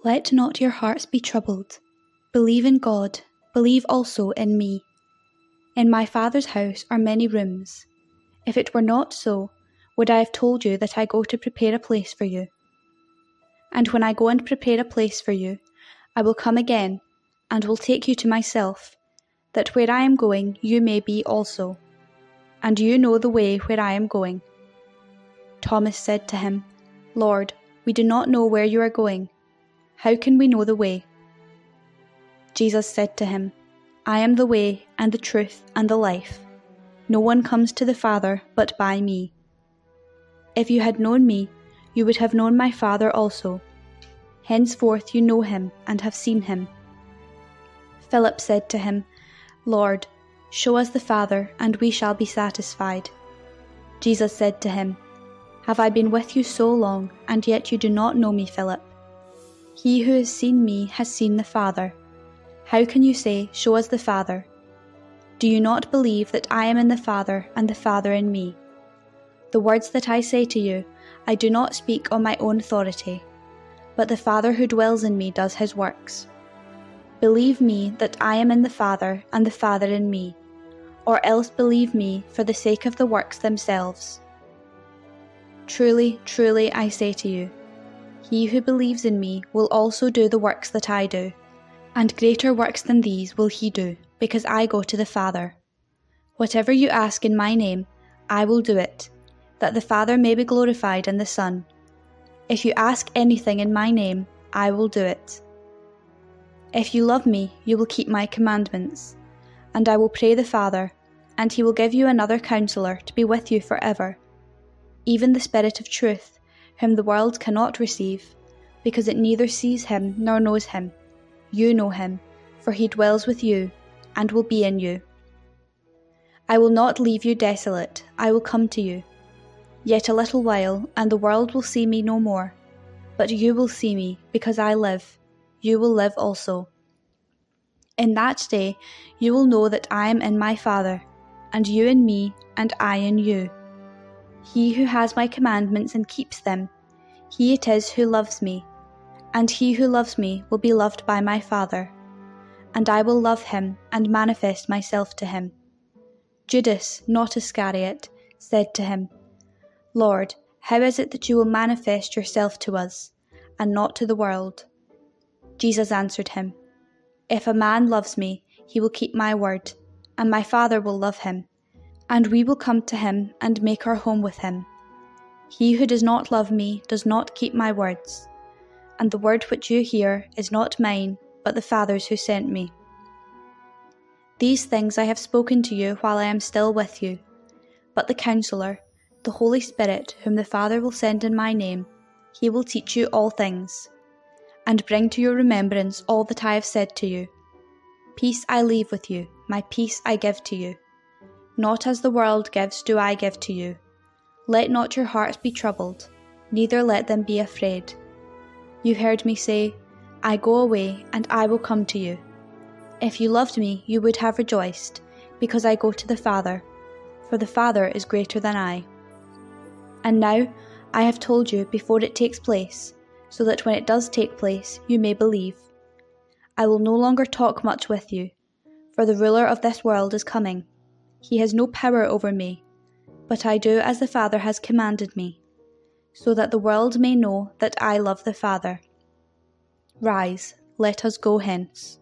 Let not your hearts be troubled. Believe in God, believe also in me. In my Father's house are many rooms. If it were not so, would I have told you that I go to prepare a place for you? And when I go and prepare a place for you, I will come again, and will take you to myself, that where I am going you may be also. And you know the way where I am going. Thomas said to him, Lord, we do not know where you are going. How can we know the way? Jesus said to him, I am the way and the truth and the life. No one comes to the Father but by me. If you had known me, you would have known my Father also. Henceforth you know him and have seen him. Philip said to him, Lord, show us the Father, and we shall be satisfied. Jesus said to him, Have I been with you so long, and yet you do not know me, Philip? He who has seen me has seen the Father. How can you say, Show us the Father? Do you not believe that I am in the Father, and the Father in me? The words that I say to you, I do not speak on my own authority, but the Father who dwells in me does his works. Believe me that I am in the Father, and the Father in me, or else believe me for the sake of the works themselves. Truly, truly, I say to you, he who believes in me will also do the works that I do, and greater works than these will he do, because I go to the Father. Whatever you ask in my name, I will do it, that the Father may be glorified in the Son. If you ask anything in my name, I will do it. If you love me, you will keep my commandments, and I will pray the Father, and he will give you another Counselor to be with you forever, even the Spirit of truth, whom the world cannot receive, because it neither sees him nor knows him. You know him, for he dwells with you, and will be in you. I will not leave you desolate, I will come to you. Yet a little while, and the world will see me no more, but you will see me, because I live. You will live also. In that day you will know that I am in my Father, and you in me, and I in you. He who has my commandments and keeps them, he it is who loves me, and he who loves me will be loved by my Father, and I will love him and manifest myself to him. Judas, not Iscariot, said to him, Lord, how is it that you will manifest yourself to us, and not to the world? Jesus answered him, If a man loves me, he will keep my word, and my Father will love him, and we will come to him and make our home with him. He who does not love me does not keep my words, and the word which you hear is not mine, but the Father's who sent me. These things I have spoken to you while I am still with you, but the Counselor, the Holy Spirit, whom the Father will send in my name, he will teach you all things, and bring to your remembrance all that I have said to you. Peace I leave with you, my peace I give to you. Not as the world gives do I give to you. Let not your hearts be troubled, neither let them be afraid. You heard me say, I go away, and I will come to you. If you loved me, you would have rejoiced, because I go to the Father, for the Father is greater than I. And now I have told you before it takes place, so that when it does take place, you may believe. I will no longer talk much with you, for the ruler of this world is coming. He has no power over me, but I do as the Father has commanded me, so that the world may know that I love the Father. Rise, let us go hence.